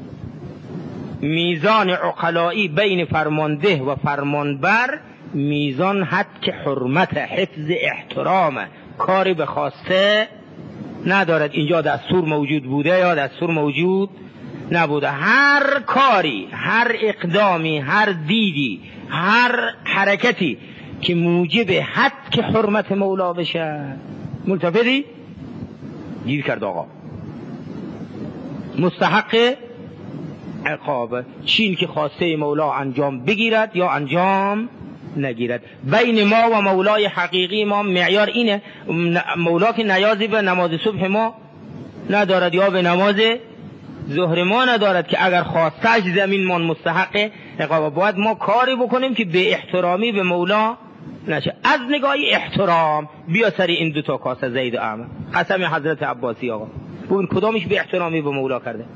میزان عقلایی بین فرمانده و فرمانبر میزان حد که حرمت، حفظ احترام، کاری به خواسته ندارد. اینجا دستور موجود بوده یا دستور موجود نبوده، هر کاری، هر اقدامی، هر دیدی، هر حرکتی که موجب حد که حرمت مولا بشه، ملتفتی گیر کرد آقا، مستحق عقاب. چین که خواسته مولا انجام بگیرد یا انجام نگیرد. بین ما و مولای حقیقی ما معیار اینه، مولا که نیازی به نماز صبح ما ندارد یا به نماز ظهر ما ندارد که اگر خواستش زمین من مستحق عقاب. باید ما کاری بکنیم که به احترامی به مولا نشه. از نگاه احترام بیا سری این دوتا کاسه زید و احمد، قسم حضرت عباسی آقا، ببین کدامش به احترامی به مولا کرده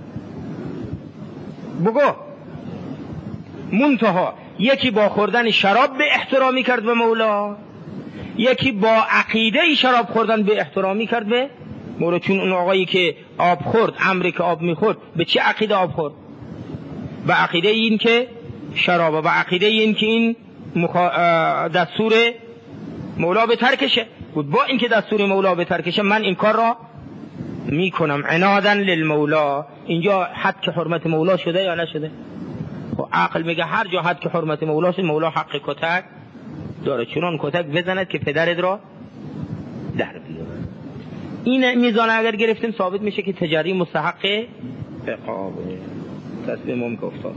بگو. منتها یکی با خوردن شراب به احترامی کرد به مولا، یکی با عقیده شراب خوردن به احترامی کرد به مولا. چون اون آقایی که آب خورد، امری که آب میخورد، به چه عقیده آب خورد؟ به عقیده این که شراب، به عقیده این که این مخا... دستور مولا به ترکشه بود. با اینکه دستور مولا به ترکشه من این کار را میکنم عنادن للمولا. اینجا حد که حرمت مولا شده یا نشده؟ خب عقل میگه هر جا حد که حرمت مولا شده مولا حق کتک داره، چنان کتک بزند که پدرت را در بیاره. این میزان اگر گرفتیم ثابت میشه که تجاری مستحق عقابه. تصمیم هم که افتاد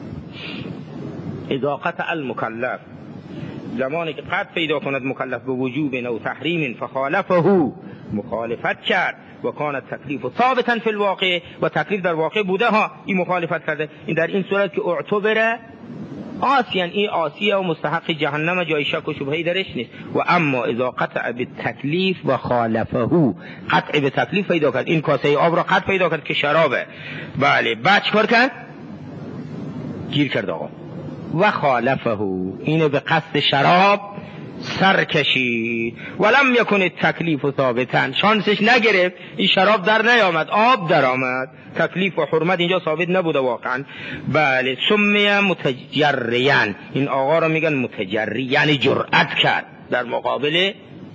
اذا قطع المکلف، زمانی که قطع پیدا کند مکلف به وجوب او تحریم فخالفه، مخالفت کرد، و کان تکلیف ثابتا فی الواقع، و تکلیف در واقع بوده ها این مخالفت کرده، این در این صورت که اعتبره آسیان، این آسیه و مستحق جهنم، جای شک و شبهه‌ای درش نیست. و اما اذا قطع بالتکلیف و خالفه، قطع به تکلیف پیدا کرد، این کاسه آب را قطع پیدا کرد که شرابه، بله بعد چکار کرد؟ گیر کرد آقا. و خالفه، اینو به قصد شراب سر کشید. ولم یکن التکلیف ثابتا، شانسش نگرفت، این شراب در نیامد، آب در آمد، تکلیف و حرمت اینجا ثابت نبوده واقعا. بله سمی متجریان، این آقا رو میگن متجری، یعنی جرأت کرد در مقابل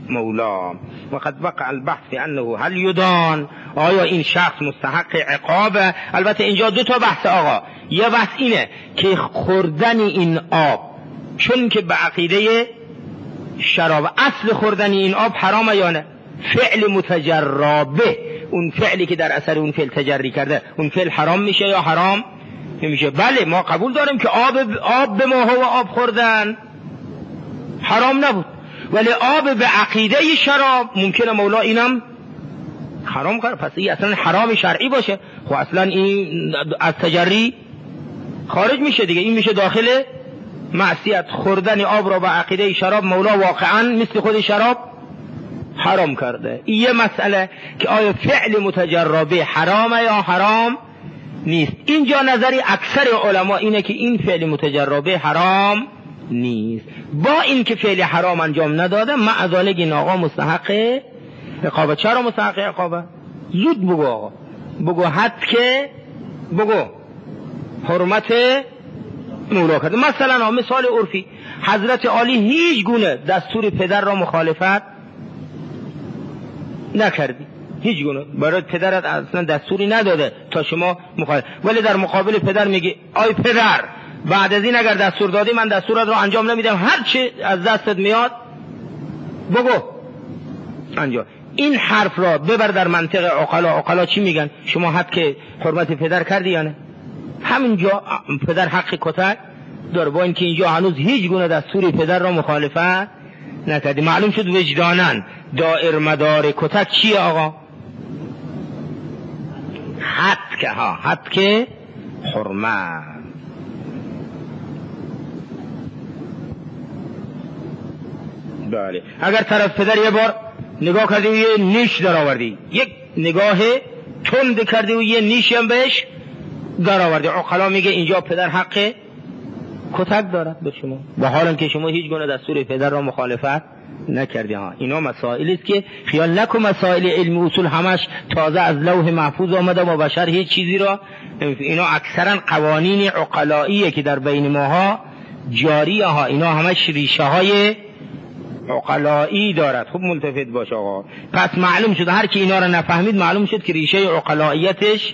مولا. وقد وقع البحث في انه هل یدان، آیا این شخص مستحق عقابه. البته اینجا دو تا بحث آقا، یه بحث اینه که خوردن این آب چون که به عقیده شراب اصل خوردن این آب حرامه یا نه، فعل متجربه، اون فعلی که در اثر اون فعل تجری کرده اون فعل حرام میشه یا حرام نمیشه. بله ما قبول داریم که آب آب به ماها و آب خوردن حرام نبود، ولی آب به عقیده شراب ممکنه مولا اینم حرام کنه، پس این اصلا حرام شرعی باشه. خب اصلا این از تجری خارج میشه دیگه، این میشه داخل معصیت. خوردن آب را به عقیده شراب مولا واقعا مثل خود شراب حرام کرده. این یه مسئله که آیا فعل متجربه حرامه یا حرام نیست. اینجا نظری اکثر علما اینه که این فعل متجربه حرام نیست، با این که فعل حرام انجام نداده مع ذالک این آقا مستحق عقابه. چرا مستحق عقابه؟ زود بگو آقا، بگو حد که بگو حرمت مولا کرده. مثلا مثال عرفی، حضرت عالی هیچ گونه دستور پدر را مخالفت نکردی، هیچ گونه برای پدرت اصلا دستوری نداده تا شما مخالف، ولی در مقابل پدر میگی آی پدر بعد از این اگر دستور دادی من دستورات رو انجام نمیدم، هر چی از دستت میاد بگو انجام. این حرف را ببر در منطق عقلا. عقلا چی میگن؟ شما حد که حرمت پدر کردی یا نه؟ همینجا پدر حق کتک داره، با اینکه اینجا هنوز هیچ گونه دستوری پدر را مخالفت نکردی. معلوم شد وجدانن دائر مدار کتک چیه آقا؟ حد که ها حد که حرمت. بله اگر طرف پدر یه بار نگاه کردی و یه نیش در آوردی، یک نگاه تند کردی و یه نیشی هم بهش در آوردی، عقلا میگه اینجا پدر حق کتک دارد به شما، با حال که شما هیچ گونه دستور پدر را مخالفت نکردی. ها اینا مسائلی است که خیال نکن مسائل علم اصول همش تازه از لوح محفوظ آمده با بشر هیچ چیزی را. اینا اکثرا قوانین عقلاییه که در بین ماها جاریه ها، اینا همش ریشه های عقلایی دارد. خوب ملتفت باش آقا. پس معلوم شد هر کی اینا را نفهمید معلوم شد که ریشه عقلاییتش.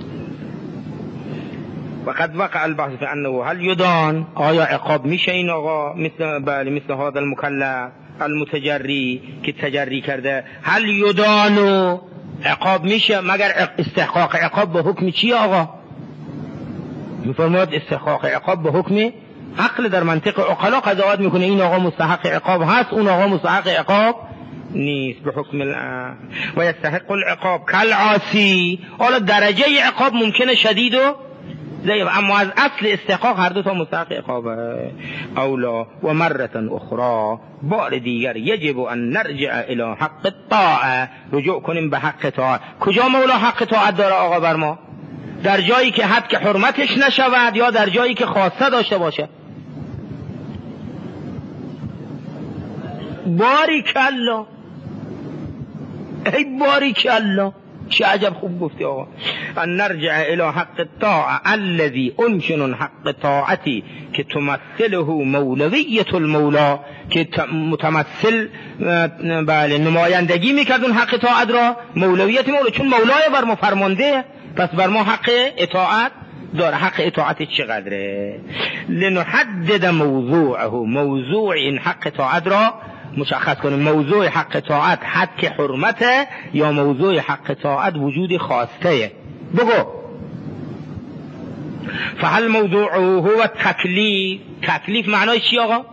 وقد وقع البحث في انه هل یدان، آیا عقاب میشه این آقا مثل بله مثل هذا المکلف المتجری که تجری کرده، هل یدانو عقاب میشه مگر استحقاق عقاب به حکم چی آقا؟ میفرماید استحقاق عقاب به حکم عقل. در منطق عقلا قضاوت میکنه این آقا مستحق عقاب هست، اون آقا مستحق عقاب نیست به حکم الان. و یستحق العقاب کالعاصی. حالا درجه عقاب ممکنه شدید و ضعیف، اما از اصل استحقاق هر دو تا مستحق عقابه. اولا و مرة اخرى، بار دیگر یجب ان نرجع الى حق الطاعه، رجوع کنیم به حق طاعت. کجا مولا حق طاعت داره آقا بر ما؟ در جایی که حد که حرمتش نشود یا در جایی که خواسته داشته باشه؟ باریکالله، ای باریکالله، چه عجب خوب گفتی آقا. ان نرجع الى حق الطاعه الذي انشن حق طاعتی که تمثله مولویت المولا، که متمثل بله نمایندگی میکرد اون حق طاعت را مولویت مولا، چون مولای بر ما فرمانده، پس بر ما حق اطاعت داره. حق اطاعت چقدره؟ لنحدد موضوعه، موضوع این حق طاعت را مشخص کنیم. موضوع حق طاعت حد که حرمته یا موضوع حق طاعت وجود خواسته؟ بگو. فهل موضوعه هو تکلیف؟ تکلیف معنای چی آقا؟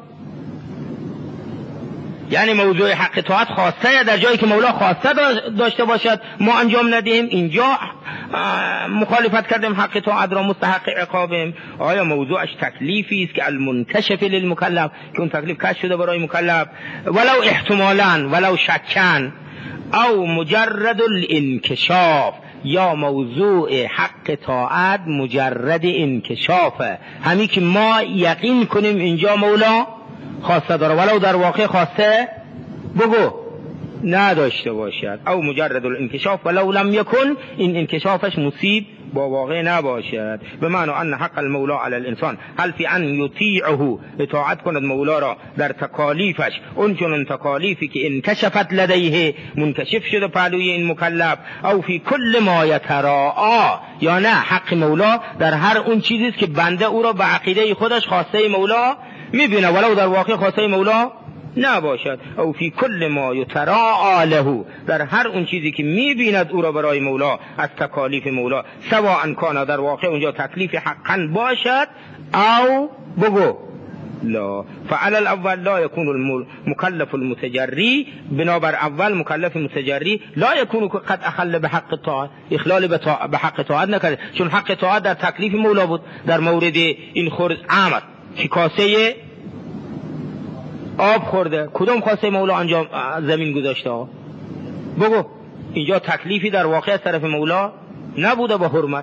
یعنی موضوع حق طاعت خواسته در جایی که مولا خواسته داشته باشد ما انجام ندیم، اینجا مخالفت کردیم حق طاعت را مستحق عقابیم. آیا موضوعش تکلیفی است که المنکشف للمکلف، که اون تکلیف کشف شده برای مکلف، ولو احتمالاً ولو شکن، او مجرد الانکشاف، یا موضوع حق طاعت مجرد انکشافه، همین که ما یقین کنیم اینجا مولا خواسته داره ولو در واقع خواسته بگو نداشته باشد. او مجرد الانکشاف ولو لم یکن، این انکشافش مصیب با واقع نباشد. به معنی ان حق المولا علی الانسان هل فی ان یطیعه، اطاعت کند مولا را در تکالیفش، اون چنون تکالیفی که انکشفت لدیه، منکشف شده پهلوی این مکلف، او فی کل ما یتراعا، یا نه حق مولا در هر اون چیزی است که بنده او را به عقیده خودش خواسته مولا میبینه ولو در واقع خواسته مولا نباشد. او فی کل ما یتراعا له، در هر اون چیزی که میبیند او را برای مولا از تکالیف مولا، سواء کان در واقع اونجا تکلیف حقا باشد او بگو لا. فعلى الاول لا يكون المكلف المتجری، بنابر اول مکلف متجری لا يكون قد اخل به حق الطاعه، اخلال به حق طاعت نکرده، چون حق طاعت در تکلیف مولا بود. در مورد این خرز عمر که کاسه آب خورده، کدوم کاسه مولا آنجا زمین گذاشته؟ بگو. اینجا تکلیفی در واقع از طرف مولا نبوده با حرمت.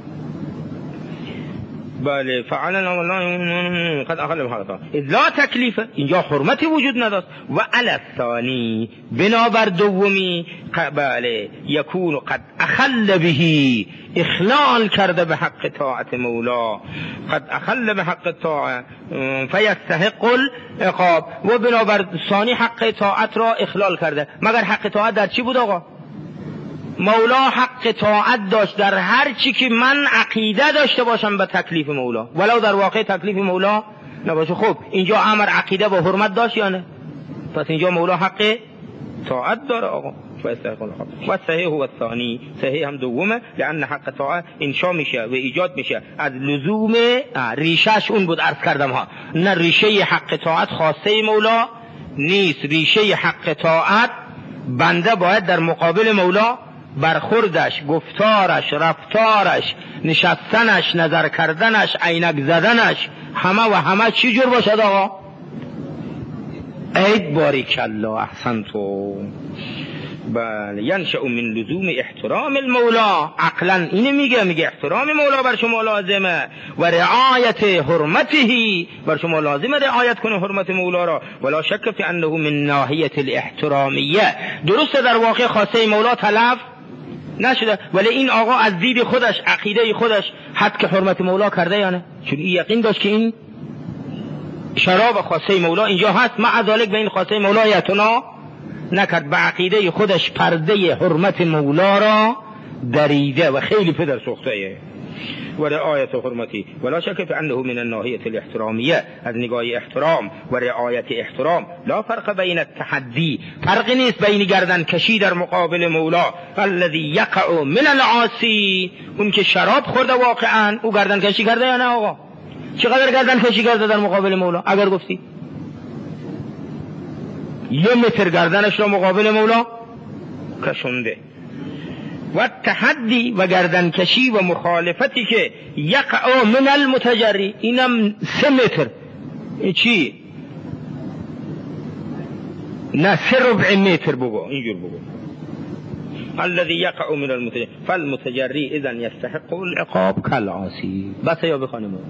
بله فعلا قد اخل به حق الطاعه اذ لا تکلیف، اینجا حرمتی وجود نداشت. و علی الثانی، بنابر دومی، بله یکون قد اخل به، اخلال کرده به حق طاعت مولا، قد اخل به حق طاعت فیستحق العقاب، و بنابر ثانی حق طاعت را اخلال کرده. مگر حق طاعت در چی بود آقا؟ مولا حق طاعت داشت در هر چی که من عقیده داشته باشم به تکلیف مولا ولو در واقع تکلیف مولا نباشه. خب اینجا امر عقیده با حرمت داشت یا نه؟ پس اینجا مولا حق طاعت داره آقا. و صحیح و ثانی، صحیح هم دومه، لان حق طاعت انشا میشه و ایجاد میشه از لزوم ریشهش اون بود عرض کردم ها. نه ریشه حق طاعت خواسته مولا نیست، ریشه حق طاعت بنده باید در مقابل مولا برخوردش، گفتارش، رفتارش، نشستنش، نظر کردنش، عینک زدنش، همه و همه چی جور باشد آقا؟ اید باریکالله احسنتو. بله ینشأ من لزوم احترام المولا، عقلا اینه میگه، میگه احترام مولا بر شما لازمه و رعایت حرمته، بر شما لازمه رعایت کنه حرمت مولا را. ولا شک فی انه من ناحیه الاحترامیه، درسته در واقع خواسته مولا تلف نشده، ولی این آقا از دید خودش، عقیده خودش حد که حرمت مولا کرده یا نه؟ چون این یقین داشت که این شراب خواسته مولا اینجا هست، مع ذلک به این خواسته مولا اعتنا نکرد، به عقیده خودش پرده حرمت مولا را دریده و خیلی پدر سوخته و رعایت حرمتی. ولا شک فی انه من الناحیه الاحترامیه، از نگاه احترام و رعایت احترام. لا فرق بین التحدی، فرقی نیست بین گردن کشی در مقابل مولا، الذی یقع من العاصی، اون که شراب خورده واقعا او گردن کشی کرده یا نه آقا؟ چقدر گردن کشی کرده در مقابل مولا؟ اگر گفتی یه متر گردنش را مقابل مولا کشونده. و تحدی و گردن کشی و مخالفتی که یقع من المتجری، اینم سه متر، چی؟ نه سه ربع متر بگو، اینجور بگو. الذي یقع من المتجری فالمتجری اذن یستحق العقاب کالعاصی. بس یا بخوانیم